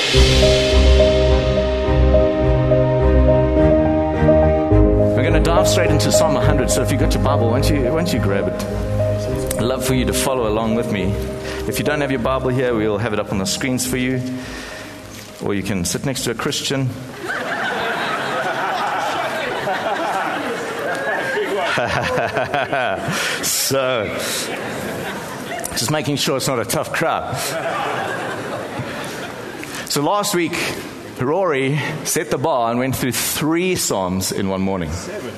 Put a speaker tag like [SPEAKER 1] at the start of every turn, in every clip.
[SPEAKER 1] We're going to dive straight into Psalm 100, so if you've got your Bible, why don't you grab it? I'd love for you to follow along with me. If you don't have your Bible here, we'll have it up on the screens for you. Or you can sit next to a Christian. So, just making sure it's not a tough crowd. So last week, Rory set the bar and went through 3 Psalms in one morning.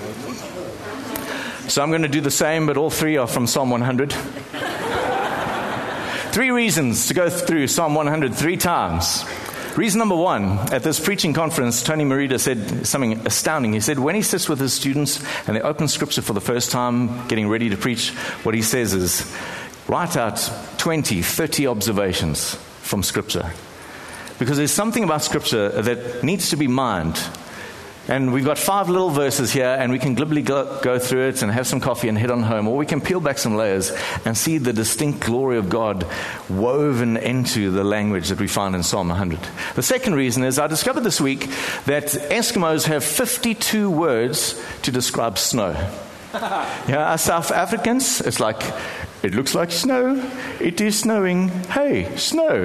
[SPEAKER 1] So I'm going to do the same, but all 3 are from Psalm 100. 3 reasons to go through Psalm 100 3 times. Reason number 1, at this preaching conference, Tony Merida said something astounding. He said when he sits with his students and they open Scripture for the first time, getting ready to preach, what he says is, write out 20, 30 observations from Scripture. Because there's something about Scripture that needs to be mined. And we've got 5 little verses here, and we can glibly go through it and have some coffee and head on home. Or we can peel back some layers and see the distinct glory of God woven into the language that we find in Psalm 100. The second reason is I discovered this week that Eskimos have 52 words to describe snow. Yeah, us South Africans, it's like, it looks like snow, it is snowing, hey, snow.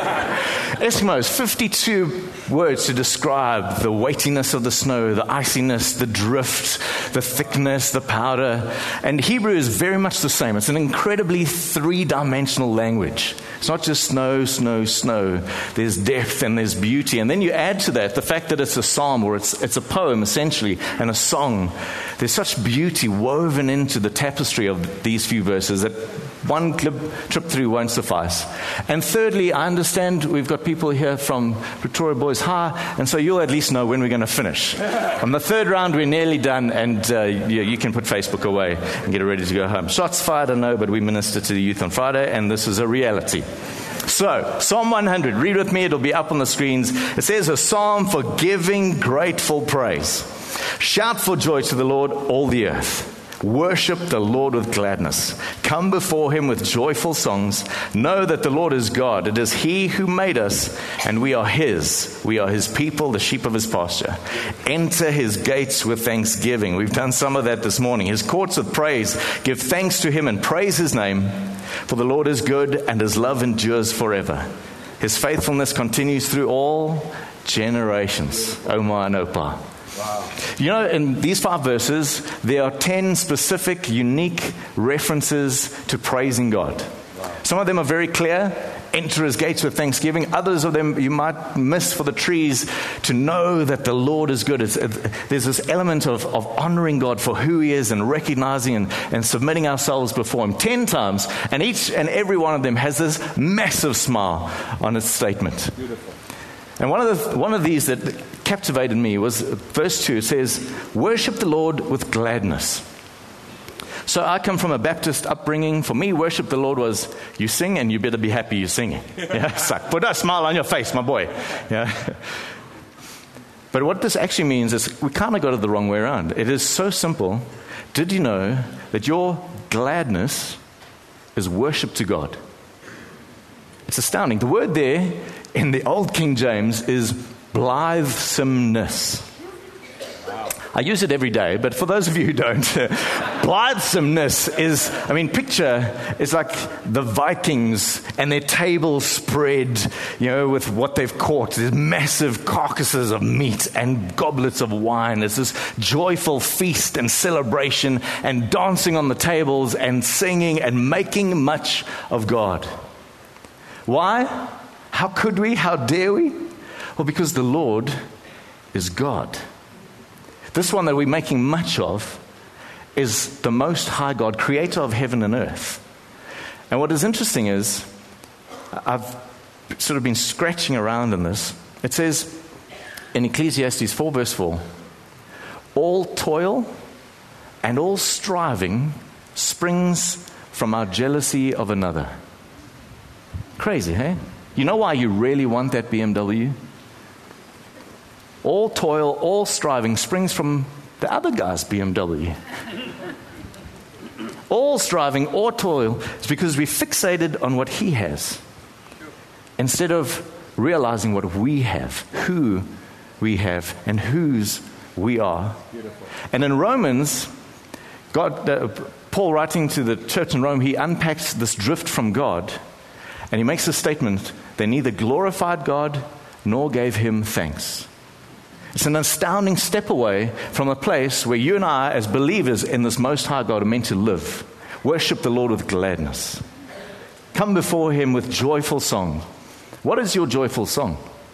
[SPEAKER 1] Eskimos, 52 words to describe the weightiness of the snow, the iciness, the drift, the thickness, the powder. And Hebrew is very much the same. It's an incredibly 3-dimensional language. It's not just snow, snow, snow. There's depth and there's beauty. And then you add to that the fact that it's a psalm, or it's a poem essentially, and a song. There's such beauty woven into the tapestry of these few verses that one trip through won't suffice. And thirdly, I understand we've got people here from Pretoria Boys High, and so you'll at least know when we're going to finish. On the 3rd round, we're nearly done, and you can put Facebook away and get ready to go home. Shots fired, I know, but we minister to the youth on Friday, and this is a reality. So, Psalm 100, read with me, it'll be up on the screens. It says, a psalm for giving grateful praise. Shout for joy to the Lord, all the earth. Worship the Lord with gladness. Come before him with joyful songs. Know that the Lord is God. It is he who made us, and we are his. We are his people, the sheep of his pasture. Enter his gates with thanksgiving. We've done some of that this morning. His courts with praise. Give thanks to him and praise his name. For the Lord is good, and his love endures forever. His faithfulness continues through all generations. Omar and Opa. Wow. You know, in these 5 verses, there are 10 specific, unique references to praising God. Wow. Some of them are very clear. Enter his gates with thanksgiving. Others of them you might miss for the trees. To know that the Lord is good. There's this element of honoring God for who he is and recognizing and submitting ourselves before him 10 times. And each and every one of them has this massive smile on its statement. Beautiful. And one of these that captivated me was verse 2. It says, worship the Lord with gladness. So I come from a Baptist upbringing. For me, worship the Lord was, you sing and you better be happy you're singing. Yeah, it's like, put a smile on your face, my boy. Yeah. But what this actually means is we kind of got it the wrong way around. It is so simple. Did you know that your gladness is worship to God? It's astounding. The word there in the Old King James is blithesomeness. I use it every day, but for those of you who don't, blithesomeness is, picture is like the Vikings and their table spread, with what they've caught. There's massive carcasses of meat and goblets of wine. There's this joyful feast and celebration and dancing on the tables and singing and making much of God. Why? How could we? How dare we? Well, because the Lord is God. This one that we're making much of is the Most High God, creator of heaven and earth. And what is interesting is, I've sort of been scratching around in this. It says in Ecclesiastes 4 verse 4, all toil and all striving springs from our jealousy of another. Crazy, hey? You know why you really want that BMW? All toil, all striving springs from the other guy's BMW. All striving, all toil is because we fixated on what he has instead of realizing what we have, who we have, and whose we are.
[SPEAKER 2] Beautiful.
[SPEAKER 1] And in Romans, Paul, writing to the church in Rome, he unpacks this drift from God, and he makes a statement: they neither glorified God nor gave him thanks. It's an astounding step away from a place where you and I, as believers in this Most High God, are meant to live. Worship the Lord with gladness. Come before him with joyful song. What is your joyful song?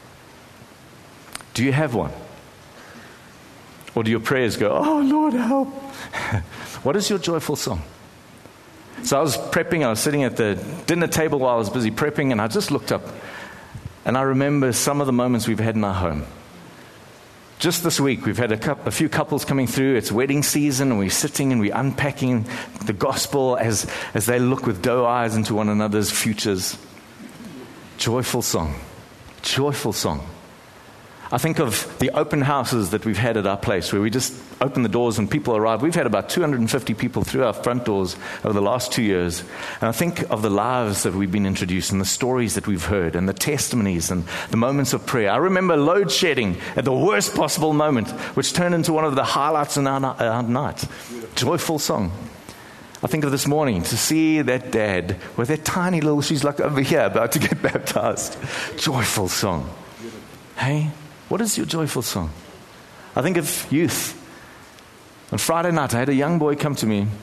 [SPEAKER 1] Do you have one? Or do your prayers go, oh Lord, help? What is your joyful song? So I was prepping, I was sitting at the dinner table while I was busy prepping, and I just looked up, and I remember some of the moments we've had in our home. Just this week, we've had a few couples coming through. It's wedding season, and we're sitting and we're unpacking the gospel as they look with doe eyes into one another's futures. Joyful song. Joyful song. I think of the open houses that we've had at our place, where we just open the doors and people arrive. We've had about 250 people through our front doors over the last 2 years. And I think of the lives that we've been introduced, and the stories that we've heard, and the testimonies, and the moments of prayer. I remember load shedding at the worst possible moment, which turned into one of the highlights in our night. Joyful song. I think of this morning, to see that dad with that tiny little, she's like over here about to get baptized. Joyful song. Hey? What is your joyful song? I think of youth. On Friday night, I had a young boy come to me.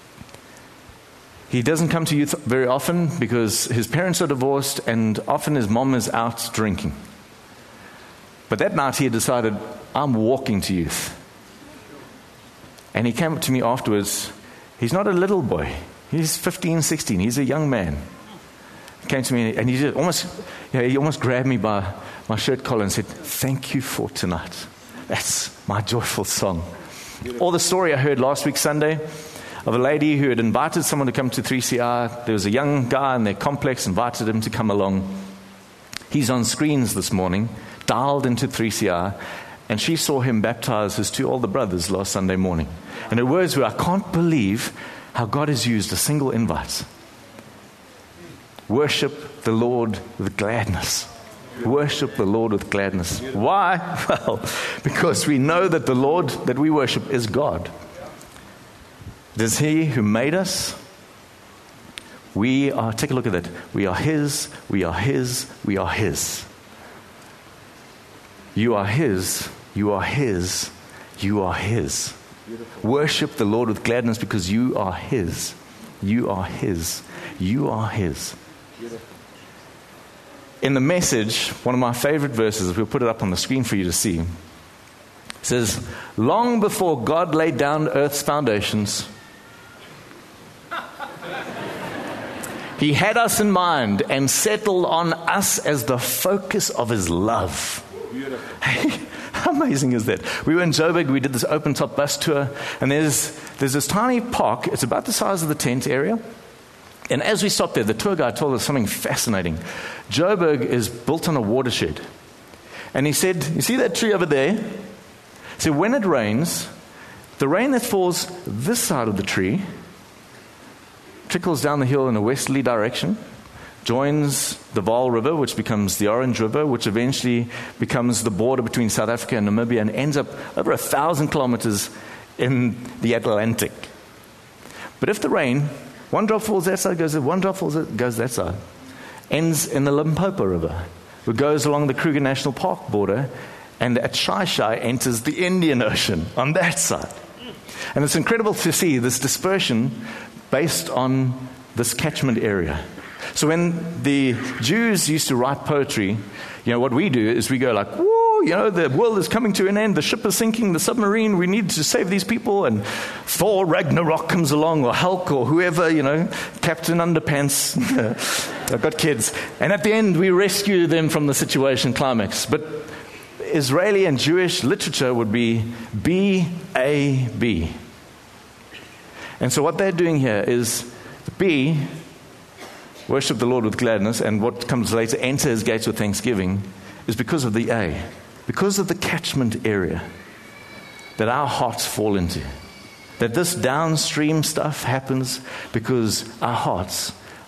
[SPEAKER 1] He doesn't come to youth very often because his parents are divorced, and often his mom is out drinking. But that night he had decided, I'm walking to youth. And he came to me afterwards. He's not a little boy. He's 15, 16. He's a young man. He came to me and he almost grabbed me by my shirt collar and said, thank you for tonight. That's my joyful song. Or the story I heard last week Sunday of a lady who had invited someone to come to 3CR. There was a young guy in their complex, invited him to come along. He's on screens this morning, dialed into 3CR, and she saw him baptize his 2 older brothers last Sunday morning. And her words were, I can't believe how God has used a single invite. Worship the Lord with gladness. Worship the Lord with gladness. Why? Well, because we know that the Lord that we worship is God. It is He who made us. We are, take a look at that. We are His, we are His, we are His. You are His, you are His, you are His. Beautiful. Worship the Lord with gladness because you are His. You are His. You are His. Beautiful. In the Message, one of my favorite verses, we'll put it up on the screen for you to see, says, long before God laid down earth's foundations, He had us in mind and settled on us as the focus of His love. Hey, how amazing is that? We were in Joburg, we did this open top bus tour, and there's this tiny park. It's about the size of the tent area. And as we stopped there, the tour guide told us something fascinating. Joburg is built on a watershed. And he said, you see that tree over there? So when it rains, the rain that falls this side of the tree trickles down the hill in a westerly direction, joins the Vaal River, which becomes the Orange River, which eventually becomes the border between South Africa and Namibia, and ends up over 1,000 kilometers in the Atlantic. But if the rain, one drop falls that side, goes that side, ends in the Limpopo River, which goes along the Kruger National Park border, and at Shai enters the Indian Ocean on that side. And it's incredible to see this dispersion based on this catchment area. So when the Jews used to write poetry, what we do is we go like, woo, the world is coming to an end, the ship is sinking, the submarine, we need to save these people, and Thor Ragnarok comes along, or Hulk, or whoever, Captain Underpants. I've got kids. And at the end, we rescue them from the situation climax. But Israeli and Jewish literature would be B-A-B. And so what they're doing here is B, worship the Lord with gladness, and what comes later, enter His gates with thanksgiving, is because of the A, because of the catchment area that our hearts fall into. That this downstream stuff happens because our hearts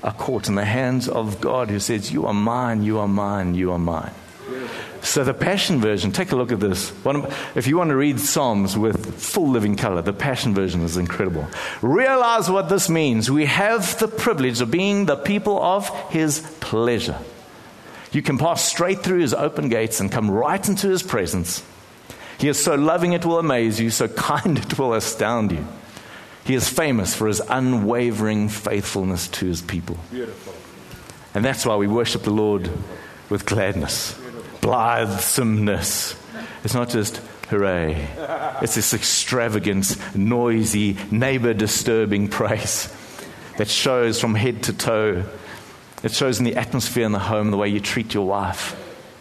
[SPEAKER 1] are caught in the hands of God, who says, you are mine, you are mine, you are mine. So the Passion Version, take a look at this. If you want to read Psalms with full living color, the Passion Version is incredible. Realize what this means. We have the privilege of being the people of His pleasure. You can pass straight through His open gates and come right into His presence. He is so loving it will amaze you, so kind it will astound you. He is famous for His unwavering faithfulness to His people. Beautiful. And that's why we worship the Lord with gladness, blithesomeness. It's not just hooray. It's this extravagant, noisy, neighbor-disturbing praise that shows from head to toe. It shows in the atmosphere in the home, the way you treat your wife.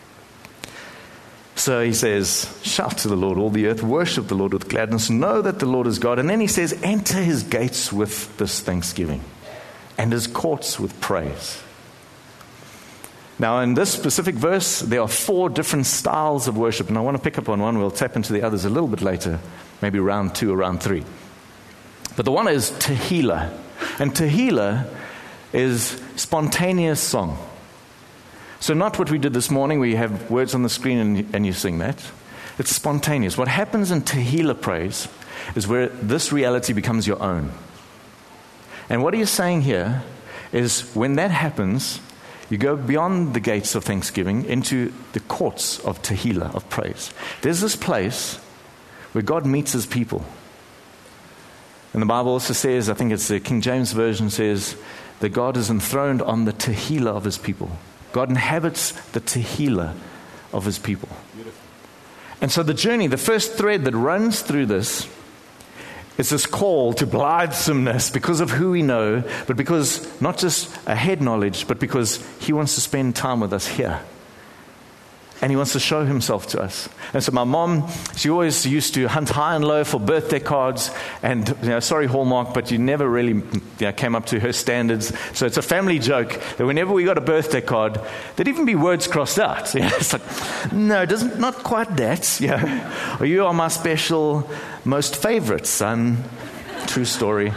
[SPEAKER 1] So he says, shout to the Lord, all the earth, worship the Lord with gladness, know that the Lord is God. And then he says, enter His gates with this thanksgiving and His courts with praise. Now, in this specific verse, there are 4 different styles of worship, and I want to pick up on one. We'll tap into the others a little bit later, maybe round 2 or round 3. But the one is Tehillah, and Tehillah is spontaneous song. So not what we did this morning, where you have words on the screen and you sing that. It's spontaneous. What happens in Tehillah praise is where this reality becomes your own. And what he is saying here is when that happens, you go beyond the gates of thanksgiving into the courts of Tehillah, of praise. There's this place where God meets His people. And the Bible also says, I think it's the King James Version says, that God is enthroned on the Tehillah of His people. God inhabits the Tehillah of His people. Beautiful. And so the journey, the first thread that runs through this is this call to blithesomeness because of who we know, but because not just a head knowledge, but because He wants to spend time with us here. And He wants to show Himself to us. And so my mom, she always used to hunt high and low for birthday cards. And, sorry Hallmark, but you never really came up to her standards. So it's a family joke that whenever we got a birthday card, there'd even be words crossed out. It's like, no, not quite that. Or you are my special, most favorite son. True story.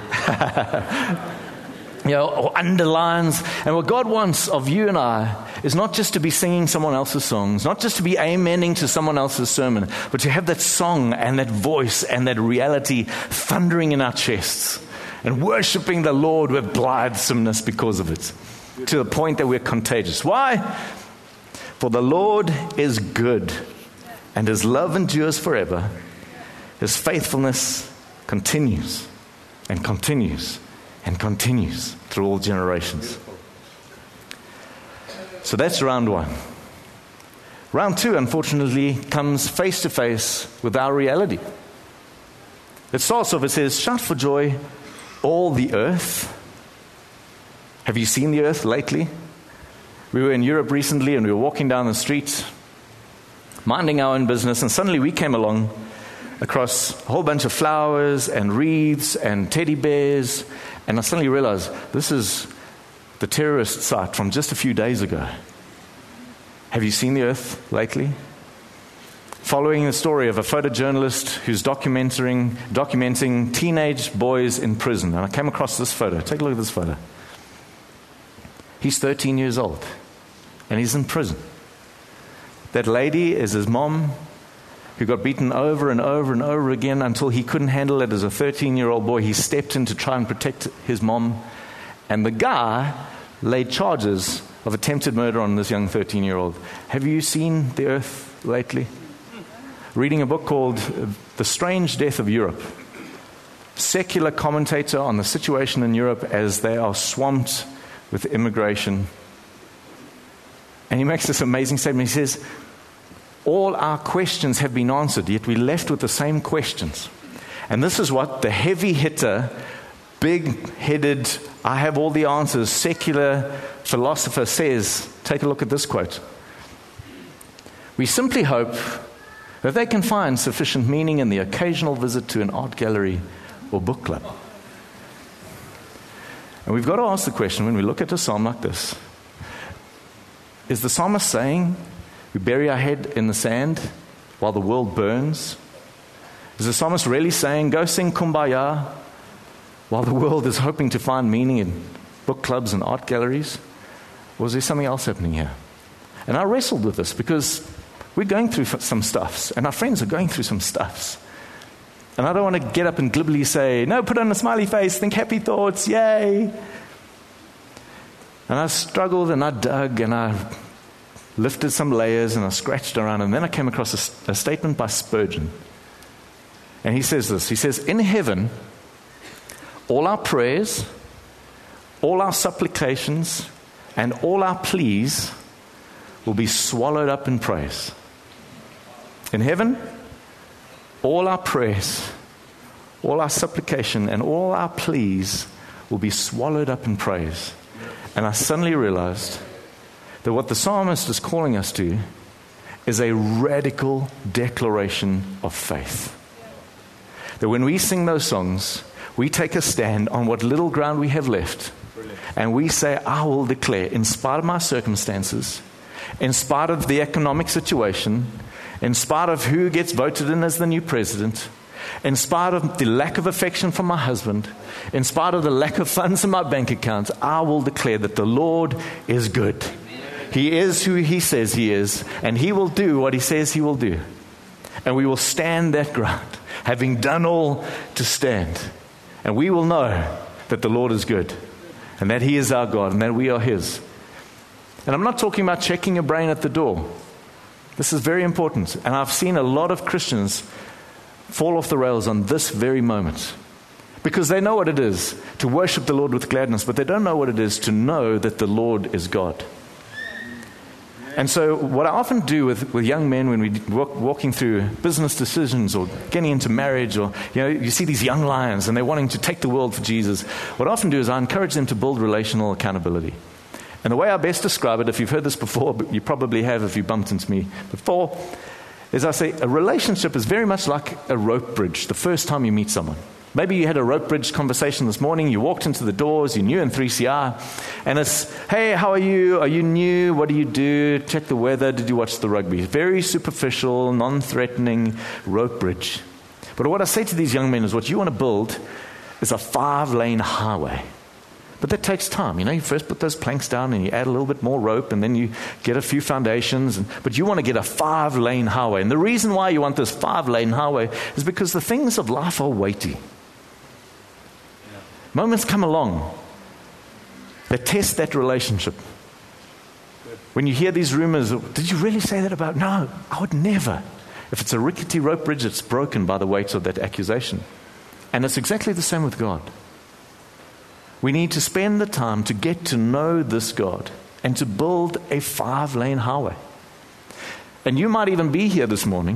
[SPEAKER 1] Or underlines. And what God wants of you and I is not just to be singing someone else's songs, not just to be amening to someone else's sermon, but to have that song and that voice and that reality thundering in our chests and worshiping the Lord with blithesomeness because of it, to the point that we're contagious. Why? For the Lord is good, and His love endures forever. His faithfulness continues and continues and continues through all generations. So that's round 1. Round 2, unfortunately, comes face to face with our reality. It starts off, it says, shout for joy, all the earth. Have you seen the earth lately? We were in Europe recently and we were walking down the street, minding our own business, and suddenly we came along across a whole bunch of flowers and wreaths and teddy bears. And I suddenly realized this is the terrorist site from just a few days ago. Have you seen the earth lately? Following the story of a photojournalist who's documenting teenage boys in prison. And I came across this photo. Take a look at this photo. He's 13 years old and he's in prison. That lady is his mom, who got beaten over and over and over again until he couldn't handle it as a 13-year-old boy. He stepped in to try and protect his mom. And the guy laid charges of attempted murder on this young 13-year-old. Have you seen the earth lately? Reading a book called The Strange Death of Europe. Secular commentator on the situation in Europe as they are swamped with immigration. And he makes this amazing statement. He says, all our questions have been answered, yet we're left with the same questions. And this is what the heavy hitter, big-headed, I have all the answers, secular philosopher says. Take a look at this quote. We simply hope that they can find sufficient meaning in the occasional visit to an art gallery or book club. And we've got to ask the question when we look at a psalm like this, is the psalmist saying, we bury our head in the sand while the world burns? Is the psalmist really saying, go sing Kumbaya while the world is hoping to find meaning in book clubs and art galleries? Or is there something else happening here? And I wrestled with this because we're going through some stuffs, and our friends are going through some stuffs. And I don't want to get up and glibly say, no, put on a smiley face, think happy thoughts, yay. And I struggled and I dug and I lifted some layers and I scratched around, and then I came across a statement by Spurgeon. And he says this, he says, in heaven, all our prayers, all our supplications, and all our pleas will be swallowed up in praise. In heaven, all our prayers, all our supplication, and all our pleas will be swallowed up in praise. And I suddenly realized that what the psalmist is calling us to is a radical declaration of faith. That when we sing those songs, we take a stand on what little ground we have left. And we say, I will declare, in spite of my circumstances, in spite of the economic situation, in spite of who gets voted in as the new president, in spite of the lack of affection from my husband, in spite of the lack of funds in my bank account, I will declare that the Lord is good. He is who He says He is, and He will do what He says He will do. And we will stand that ground, having done all to stand. And we will know that the Lord is good, and that He is our God, and that we are His. And I'm not talking about checking your brain at the door. This is very important. And I've seen a lot of Christians fall off the rails on this very moment. Because they know what it is to worship the Lord with gladness, but they don't know what it is to know that the Lord is God. And so what I often do with young men when we're walking through business decisions or getting into marriage, or you see these young lions and they're wanting to take the world for Jesus, what I often do is I encourage them to build relational accountability. And the way I best describe it, if you've heard this before, but you probably have if you bumped into me before, is I say a relationship is very much like a rope bridge the first time you meet someone. Maybe you had a rope bridge conversation this morning, you walked into the doors, you're new in 3CR, and it's, hey, how are you? Are you new? What do you do? Check the weather. Did you watch the rugby? Very superficial, non-threatening rope bridge. But what I say to these young men is what you want to build is a 5-lane highway. But that takes time. You first put those planks down and you add a little bit more rope and then you get a few foundations. But you want to get a 5-lane highway. And the reason why you want this 5-lane highway is because the things of life are weighty. Moments come along that test that relationship. When you hear these rumors, did you really say that about? No, I would never. If it's a rickety rope bridge, it's broken by the weight of that accusation. And it's exactly the same with God. We need to spend the time to get to know this God and to build a 5-lane highway. And you might even be here this morning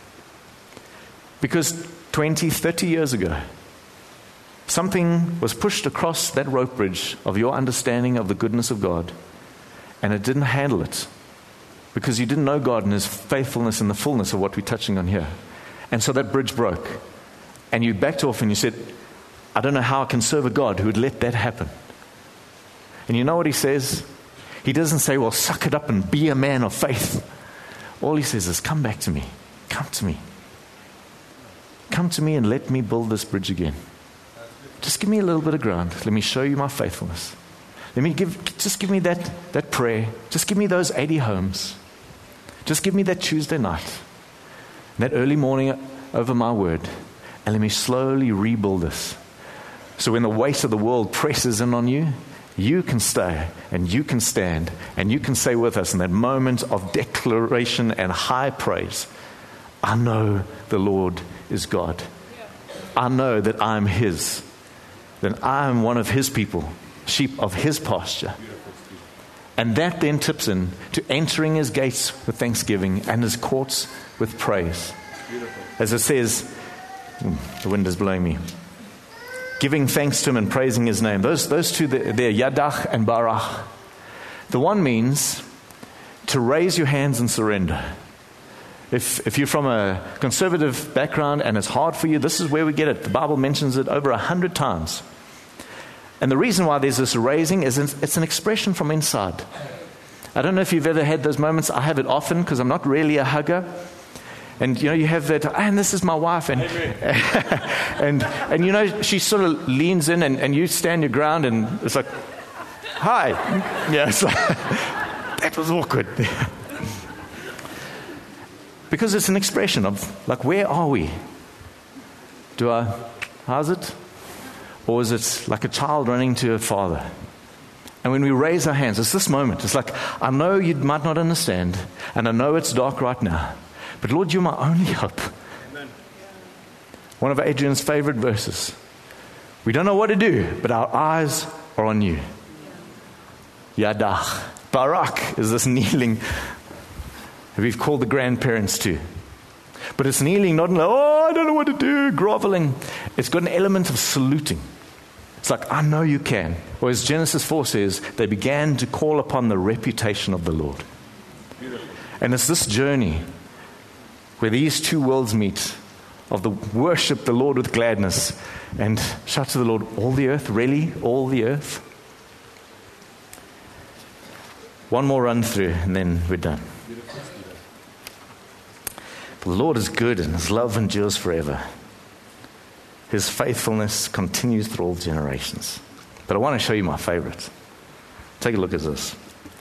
[SPEAKER 1] because 20, 30 years ago, something was pushed across that rope bridge of your understanding of the goodness of God, and it didn't handle it because you didn't know God and His faithfulness and the fullness of what we're touching on here. And so that bridge broke. And you backed off and you said, I don't know how I can serve a God who would let that happen. And you know what He says? He doesn't say, well, suck it up and be a man of faith. All He says is, come back to me. Come to me. Come to me and let me build this bridge again. Just give me a little bit of ground. Let me show you my faithfulness. Just give me that prayer. Just give me those 80 homes. Just give me that Tuesday night. That early morning over my word. And let me slowly rebuild this. So when the weight of the world presses in on you, you can stay and you can stand and you can say with us in that moment of declaration and high praise, I know the Lord is God. I know that I'm His. That I am one of His people, sheep of His pasture. And that then tips in to entering His gates with thanksgiving and His courts with praise. As it says, the wind is blowing me. Giving thanks to Him and praising His name. Those two, they're Yadach and Barach. The one means to raise your hands and surrender. If you're from a conservative background and it's hard for you, this is where we get it. The Bible mentions it over 100 times. And the reason why there's this raising is it's an expression from inside. I don't know if you've ever had those moments. I have it often because I'm not really a hugger. And you have that, and this is my wife, and and she sort of leans in, and you stand your ground, and it's like, hi. Yeah, it's like, that was awkward. Because it's an expression of, like, where are we? How's it? Or is it like a child running to a father? And when we raise our hands, it's this moment. It's like, I know you might not understand, and I know it's dark right now, but Lord, you're my only hope. Amen. One of Adrian's favorite verses. We don't know what to do, but our eyes are on you. Yadach. Barak is this kneeling that we've called the grandparents to. But it's kneeling, not in, I don't know what to do, groveling. It's got an element of saluting. It's like, I know you can. Or as Genesis 4 says, they began to call upon the reputation of the Lord. Beautiful. And it's this journey where these two worlds meet, of the worship the Lord with gladness and shout to the Lord, all the earth, really? All the earth? One more run through and then we're done. The Lord is good and His love endures forever. His faithfulness continues through all generations. But I want to show you my favorite. Take a look at this.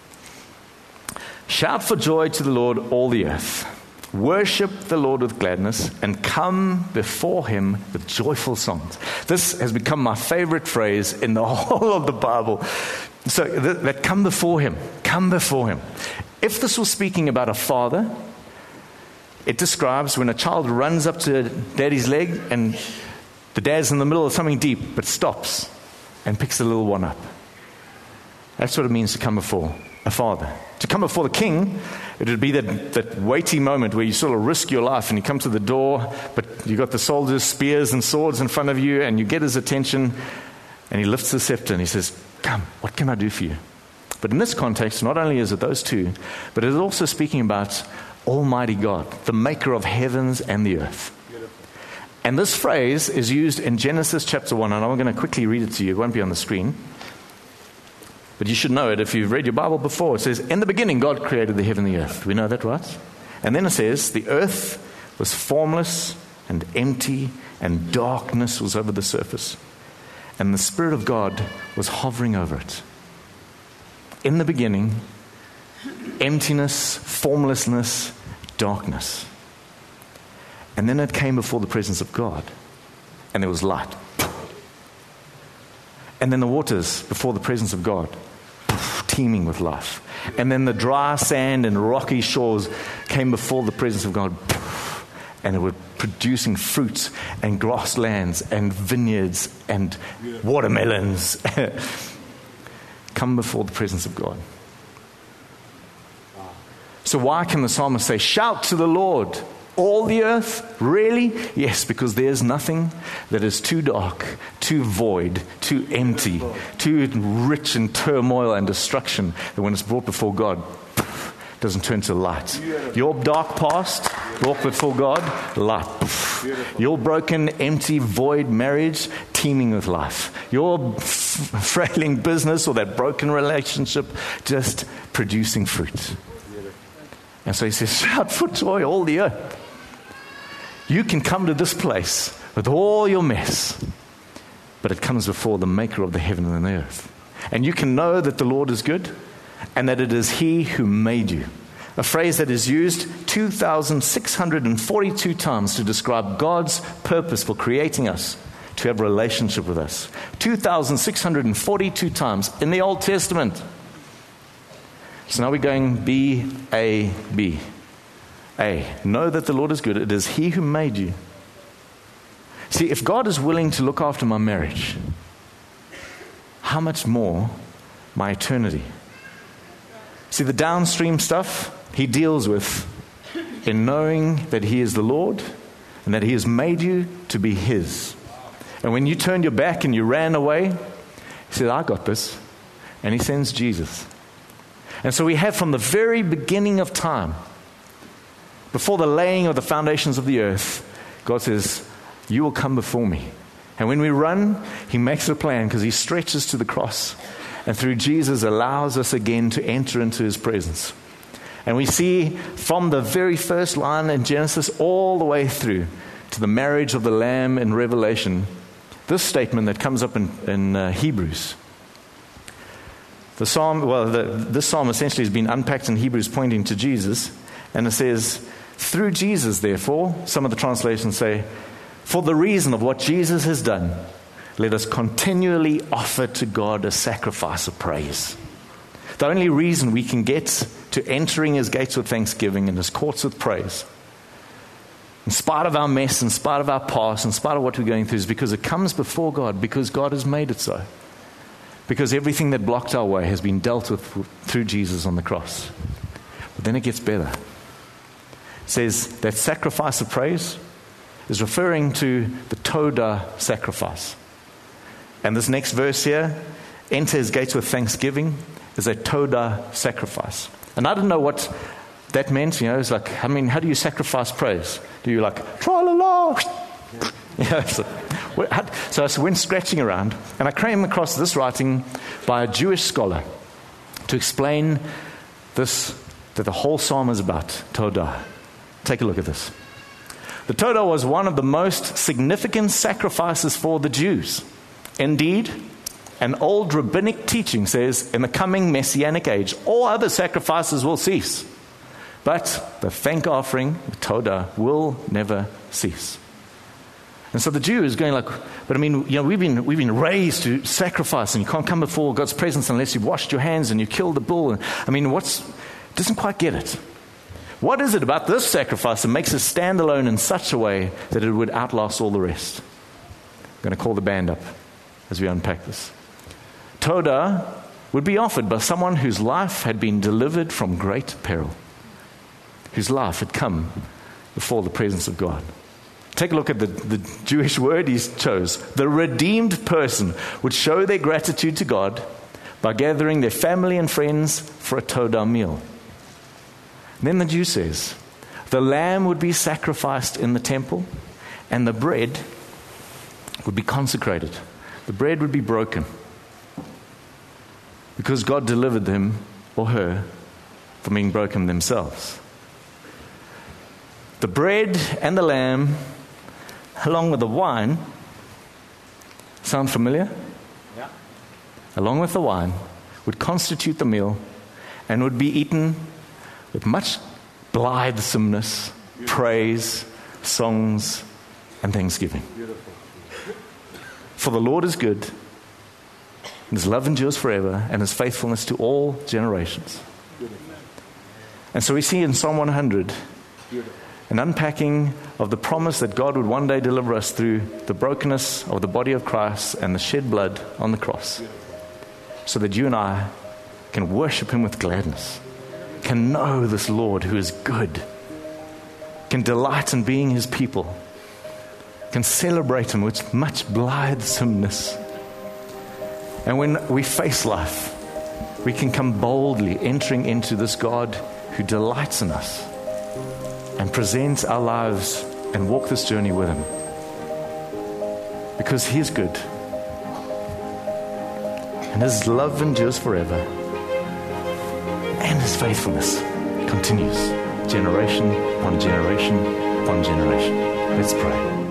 [SPEAKER 1] Shout for joy to the Lord, all the earth. Worship the Lord with gladness and come before Him with joyful songs. This has become my favorite phrase in the whole of the Bible. So that come before Him. Come before Him. If this was speaking about a father, it describes when a child runs up to daddy's leg and the dad's in the middle of something deep, but stops and picks the little one up. That's what it means to come before a father. To come before the king, it would be that weighty moment where you sort of risk your life and you come to the door, but you got the soldiers, spears and swords in front of you, and you get his attention, and he lifts the scepter and he says, come, what can I do for you? But in this context, not only is it those two, but it is also speaking about Almighty God, the maker of heavens and the earth. And this phrase is used in Genesis chapter 1, and I'm going to quickly read it to you. It won't be on the screen. But you should know it if you've read your Bible before. It says, in the beginning, God created the heaven and the earth. We know that, right? And then it says, the earth was formless and empty, and darkness was over the surface. And the Spirit of God was hovering over it. In the beginning, emptiness, formlessness, darkness. And then it came before the presence of God, and there was light. And then the waters before the presence of God, teeming with life. And then the dry sand and rocky shores came before the presence of God, and it was producing fruits and grasslands and vineyards and watermelons. Come before the presence of God. So why can the psalmist say, shout to the Lord, all the earth? Really? Yes, because there's nothing that is too dark, too void, too empty, too rich in turmoil and destruction that when it's brought before God, doesn't turn to light. Your dark past, brought before God, light. Your broken, empty, void marriage, teeming with life. Your frailing business or that broken relationship, just producing fruit. And so he says, shout for joy, all the earth. You can come to this place with all your mess, but it comes before the maker of the heaven and the earth. And you can know that the Lord is good and that it is He who made you. A phrase that is used 2,642 times to describe God's purpose for creating us, to have a relationship with us. 2,642 times in the Old Testament. So now we're going B, A, B. A, know that the Lord is good. It is He who made you. See, if God is willing to look after my marriage, how much more my eternity? See, the downstream stuff He deals with in knowing that He is the Lord and that He has made you to be His. And when you turned your back and you ran away, He said, I got this. And He sends Jesus. And so we have from the very beginning of time, before the laying of the foundations of the earth, God says, you will come before me. And when we run, He makes a plan because He stretches to the cross. And through Jesus allows us again to enter into His presence. And we see from the very first line in Genesis all the way through to the marriage of the Lamb in Revelation, this statement that comes up in Hebrews. The psalm, this psalm essentially has been unpacked in Hebrews pointing to Jesus. And it says, through Jesus, therefore, some of the translations say, for the reason of what Jesus has done, let us continually offer to God a sacrifice of praise. The only reason we can get to entering his gates with thanksgiving and his courts with praise, in spite of our mess, in spite of our past, in spite of what we're going through, is because it comes before God, because God has made it so. Because everything that blocked our way has been dealt with through Jesus on the cross. But then it gets better. It says that sacrifice of praise is referring to the Todah sacrifice. And this next verse here, enter his gates with thanksgiving, is a Todah sacrifice. And I didn't know what that meant. It's like, how do you sacrifice praise? Do you like, tra-la-la? So I went scratching around, and I came across this writing by a Jewish scholar to explain this, that the whole psalm is about Todah. Take a look at this. The Todah was one of the most significant sacrifices for the Jews. Indeed, an old rabbinic teaching says, in the coming Messianic age, all other sacrifices will cease. But the thank offering, the Todah, will never cease. And so the Jew is going like, but we've been raised to sacrifice, and you can't come before God's presence unless you've washed your hands and you killed the bull. Doesn't quite get it. What is it about this sacrifice that makes it stand alone in such a way that it would outlast all the rest? I'm going to call the band up as we unpack this. Todah would be offered by someone whose life had been delivered from great peril, whose life had come before the presence of God. Take a look at the Jewish word he chose. The redeemed person would show their gratitude to God by gathering their family and friends for a Todah meal. And then the Jew says, the lamb would be sacrificed in the temple, and the bread would be consecrated. The bread would be broken because God delivered them or her from being broken themselves. The bread and the lamb, along with the wine, sound familiar? Yeah. Along with the wine, would constitute the meal and would be eaten with much blithesomeness, praise, songs, and thanksgiving. Beautiful. For the Lord is good, and his love endures forever, and his faithfulness to all generations. Beautiful. And so we see in Psalm 100, beautiful, an unpacking of the promise that God would one day deliver us through the brokenness of the body of Christ and the shed blood on the cross, so that you and I can worship him with gladness, can know this Lord who is good, can delight in being his people, can celebrate him with much blithesomeness. And when we face life, we can come boldly entering into this God who delights in us and present our lives and walk this journey with him, because he is good and his love endures forever and his faithfulness continues generation upon generation upon generation. Let's pray.